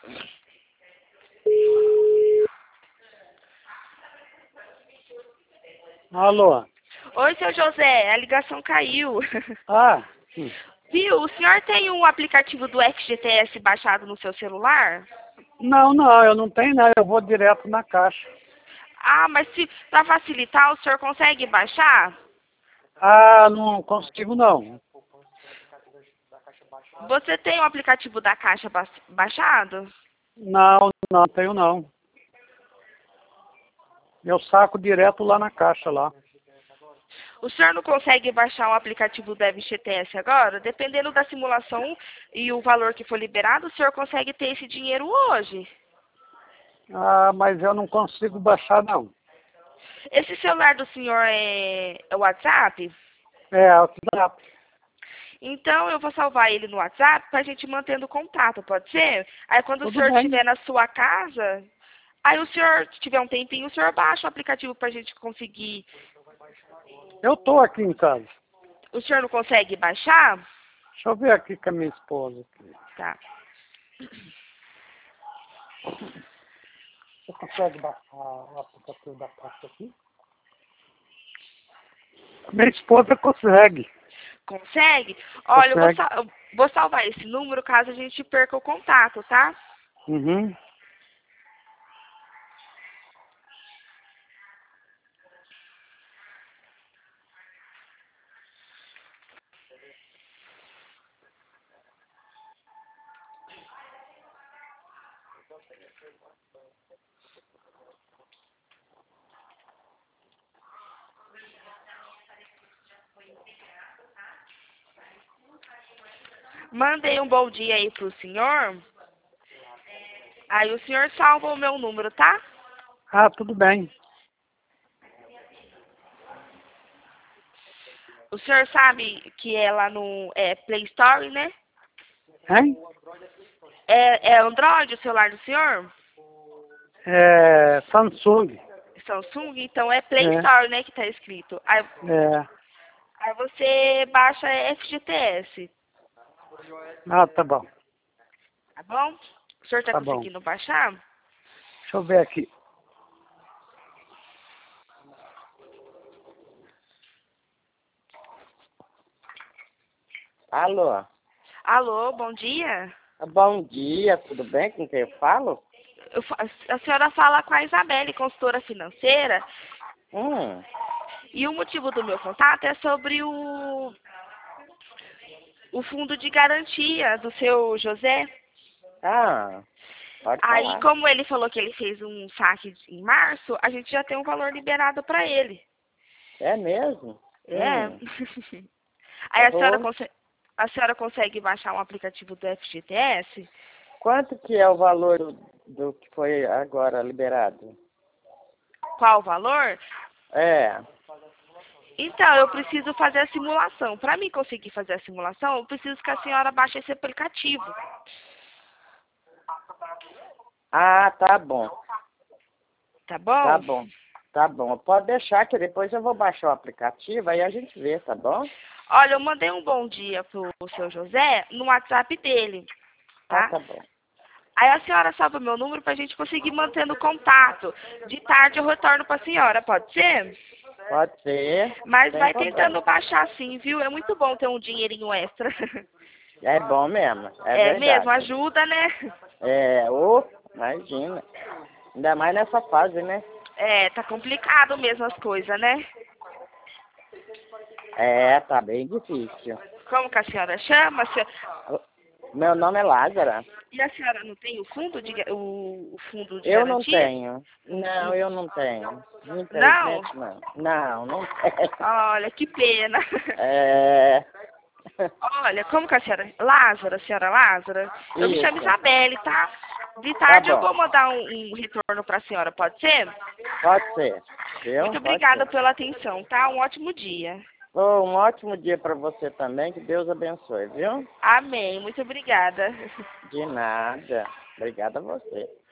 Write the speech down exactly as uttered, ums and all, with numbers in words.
Alô? Oi, seu José, a ligação caiu. Ah, sim. Viu, o senhor tem um aplicativo do F G T S baixado no seu celular? Não, não, eu não tenho não, eu vou direto na caixa. Ah, mas se para facilitar, o senhor consegue baixar? Ah, não consigo não. Você tem o aplicativo da Caixa ba- baixado? Não, não tenho não. Eu saco direto lá na caixa lá. O senhor não consegue baixar o aplicativo do F G T S agora? Dependendo da simulação e o valor que for liberado, o senhor consegue ter esse dinheiro hoje. Ah, mas eu não consigo baixar não. Esse celular do senhor é, é o WhatsApp? É, WhatsApp. Então eu vou salvar ele no WhatsApp para a gente mantendo contato, pode ser? Aí quando o Tudo senhor bem. estiver na sua casa, aí o senhor, se tiver um tempinho, o senhor baixa o aplicativo para a gente conseguir. Eu tô aqui em casa. O senhor não consegue baixar? Deixa eu ver aqui com a minha esposa. Aqui. Tá. Você consegue baixar o aplicativo da caixa aqui? Minha esposa consegue. Consegue? Olha, eu vou, Consegue. sal- eu vou salvar esse número caso a gente perca o contato, tá? Uhum. Mandei um bom dia aí pro senhor. Aí o senhor salva o meu número, tá? Ah, tudo bem. O senhor sabe que é lá no é, Play Store, né? Hein? É, é Android o celular do senhor? É Samsung. Samsung? Então é Play É, Store, né, que tá escrito. Aí, é. aí você baixa F G T S, Ah, tá bom. tá bom? O senhor tá Tá bom. conseguindo baixar? Deixa eu ver aqui. Alô? Alô, bom dia. Bom dia, tudo bem com quem eu falo? Eu fa- a senhora fala com a Isabelle, consultora financeira, Hum, e o motivo do meu contato é sobre o, o fundo de garantia do seu José. ah, pode Aí, falar. como ele falou que ele fez um saque em março, a gente já tem um valor liberado para ele. É mesmo? É. Hum, Aí eu a senhora, vou... conse- a senhora consegue baixar um aplicativo do F G T S? Quanto que é o valor do, do que foi agora liberado? Qual o valor? É, Então, eu preciso fazer a simulação. Para mim conseguir fazer a simulação, eu preciso que a senhora baixe esse aplicativo. ah, tá bom, Tá bom? tá bom, tá bom. Pode deixar que depois eu vou baixar o aplicativo, aí a gente vê, tá bom? Olha, eu mandei um bom dia pro seu José no WhatsApp dele, Ah, tá? tá bom. Aí a senhora salva meu número pra gente conseguir mantendo contato. De tarde eu retorno pra senhora, pode ser? Pode ser, Mas sem vai tentando problema. baixar sim, viu? É muito bom ter um dinheirinho extra. É bom mesmo, é É mesmo, verdade. ajuda, né? É, ô, imagina. Ainda mais nessa fase, né? É, tá complicado mesmo as coisas, né? É, tá bem difícil. Como que a senhora chama? A senhora- Meu nome é Lázara. E a senhora não tem o fundo de, ga- o, o fundo de Eu não garantia? tenho. Não, eu não tenho. Não? Infelizmente não. Não, não tenho. Olha, que pena. É. Olha, como que a senhora... Lázara, a senhora Lázara? Eu me chamo Isso. Isabelle, tá? De Tá tarde eu bom. vou mandar um, um retorno pra senhora, pode ser? Pode ser. Viu? Muito Pode obrigada ser. pela atenção, tá? Um ótimo dia. Ô, um ótimo dia para você também. Que Deus abençoe, viu? Amém. Muito obrigada. De nada. Obrigado a você.